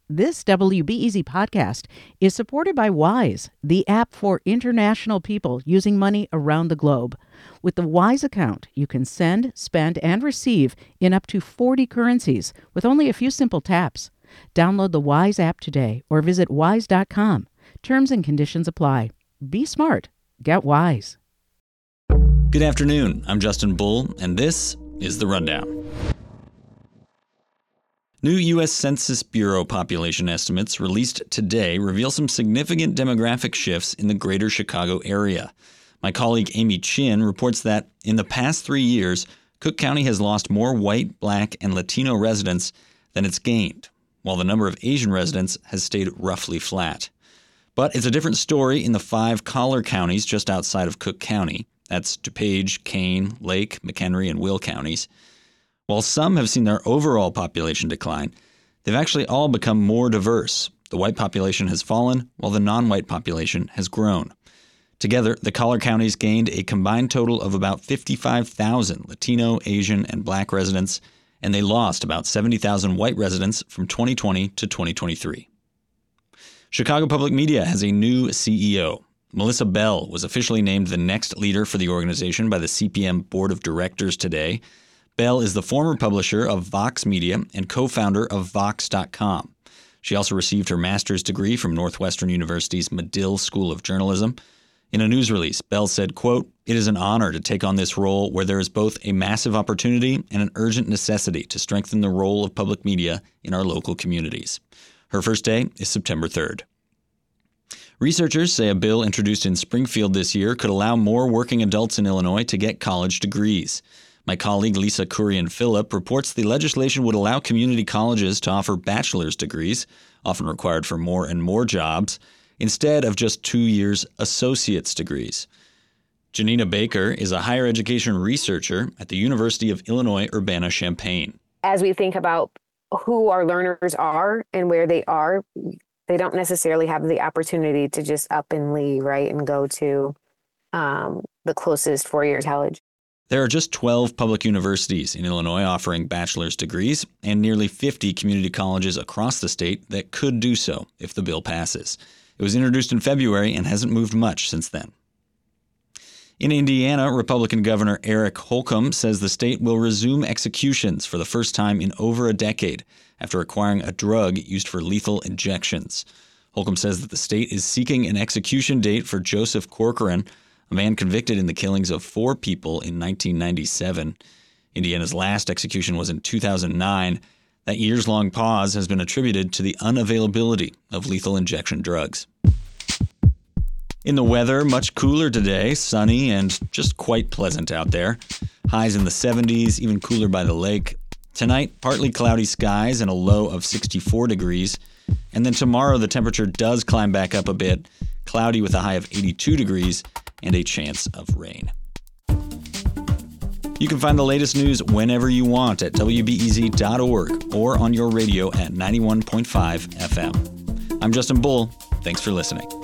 This WBEZ podcast is supported by Wise, the app for international people using money around the globe. With the Wise account, you can send, spend, and receive in up to 40 currencies with only a few simple taps. Download the Wise app today or visit wise.com. Terms and conditions apply. Be smart. Get Wise. Good afternoon. I'm Justin Bull, and this is The Rundown. New U.S. Census Bureau population estimates released today reveal some significant demographic shifts in the greater Chicago area. My colleague Amy Chin reports that in the past 3 years, Cook County has lost more white, black, and Latino residents than it's gained, while the number of Asian residents has stayed roughly flat. But it's a different story in the 5 collar counties just outside of Cook County. That's DuPage, Kane, Lake, McHenry, and Will counties. While some have seen their overall population decline, they've actually all become more diverse. The white population has fallen, while the non-white population has grown. Together, the collar counties gained a combined total of about 55,000 Latino, Asian, and black residents, and they lost about 70,000 white residents from 2020 to 2023. Chicago Public Media has a new CEO. Melissa Bell was officially named the next leader for the organization by the CPM Board of Directors today. Bell is the former publisher of Vox Media and co-founder of Vox.com. She also received her master's degree from Northwestern University's Medill School of Journalism. In a news release, Bell said, quote, "It is an honor to take on this role where there is both a massive opportunity and an urgent necessity to strengthen the role of public media in our local communities." Her first day is September 3rd. Researchers say a bill introduced in Springfield this year could allow more working adults in Illinois to get college degrees. My colleague Lisa Kurian-Phillip reports the legislation would allow community colleges to offer bachelor's degrees, often required for more and more jobs, instead of just 2 years associate's degrees. Janina Baker is a higher education researcher at the University of Illinois Urbana-Champaign. As we think about who our learners are and where they are, they don't necessarily have the opportunity to just up and leave, right, and go to the closest four-year college. There are just 12 public universities in Illinois offering bachelor's degrees and nearly 50 community colleges across the state that could do so if the bill passes. It was introduced in February and hasn't moved much since then. In Indiana, Republican Governor Eric Holcomb says the state will resume executions for the first time in over a decade after acquiring a drug used for lethal injections. Holcomb says that the state is seeking an execution date for Joseph Corcoran, a man convicted in the killings of 4 people in 1997. Indiana's last execution was in 2009. That years-long pause has been attributed to the unavailability of lethal injection drugs. In the weather, much cooler today, sunny and just quite pleasant out there. Highs in the 70s, even cooler by the lake. Tonight, partly cloudy skies and a low of 64 degrees. And then tomorrow, the temperature does climb back up a bit, cloudy with a high of 82 degrees and a chance of rain. You can find the latest news whenever you want at WBEZ.org or on your radio at 91.5 FM. I'm Justin Bull. Thanks for listening.